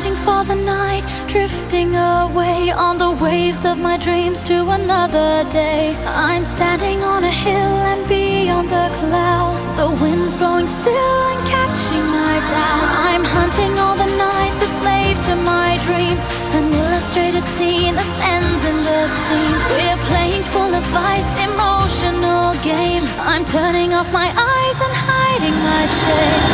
waiting for the night, drifting away on the waves of my dreams to another day. I'm standing on a hill and beyond the clouds, the wind's blowing still and catching my doubts. I'm hunting all the night, the slave to my dream, an illustrated scene that ends in the steam. We're playing full of vice, emotional games. I'm turning off my eyes and hiding my shame.